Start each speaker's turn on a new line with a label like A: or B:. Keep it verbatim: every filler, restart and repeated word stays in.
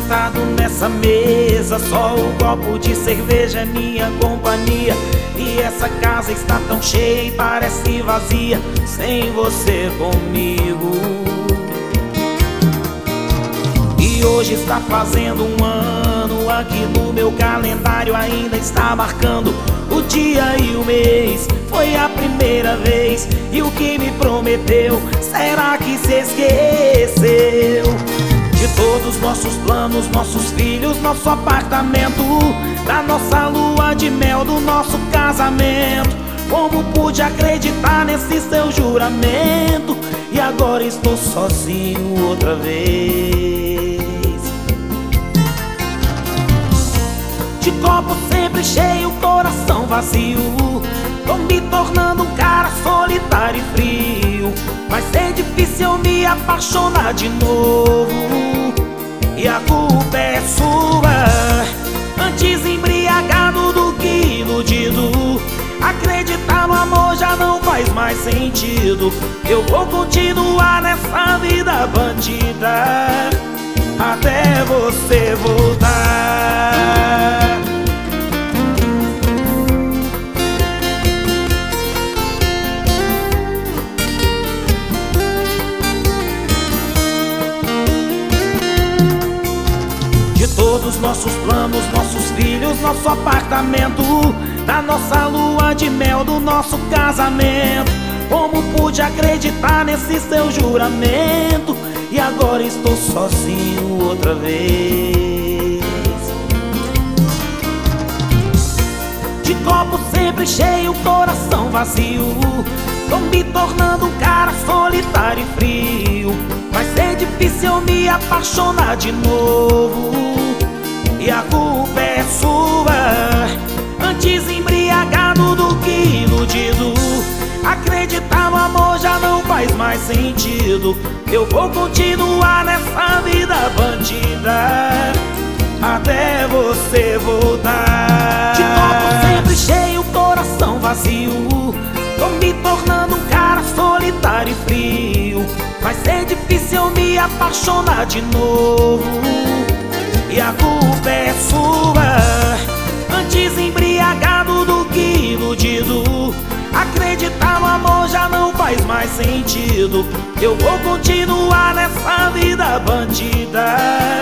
A: Sentado nessa mesa, só um copo de cerveja é minha companhia. E essa casa está tão cheia e parece vazia sem você comigo. E hoje está fazendo um ano, aqui no meu calendário ainda está marcando o dia e o mês. Foi a primeira vez, e o que me prometeu, será que se esqueceu? De todos nossos planos, nossos filhos, nosso apartamento, da nossa lua de mel, do nosso casamento. Como pude acreditar nesse seu juramento? E agora estou sozinho outra vez. De copo sempre cheio, coração vazio, tô me tornando um cara solitário e frio. Vai ser difícil eu me apaixonar de novo, e a culpa é sua. Antes embriagado do que iludido, acreditar no amor já não faz mais sentido. Eu vou continuar nessa vida bandida até você voltar. Todos nossos planos, nossos filhos, nosso apartamento, da nossa lua de mel, do nosso casamento. Como pude acreditar nesse seu juramento? E agora estou sozinho outra vez. De copo sempre cheio, coração vazio, tô me tornando um cara solitário e frio. Vai ser difícil eu me apaixonar de novo, e a culpa é sua. Antes embriagado do que iludido, acreditar no amor já não faz mais sentido. Eu vou continuar nessa vida bandida até você voltar. De copo sempre cheio, coração vazio, tô me tornando um cara solitário e frio. Vai ser difícil eu me apaixonar de novo, e a culpa é sua. Antes embriagado do que iludido, acreditar no amor já não faz mais sentido. Eu vou continuar nessa vida bandida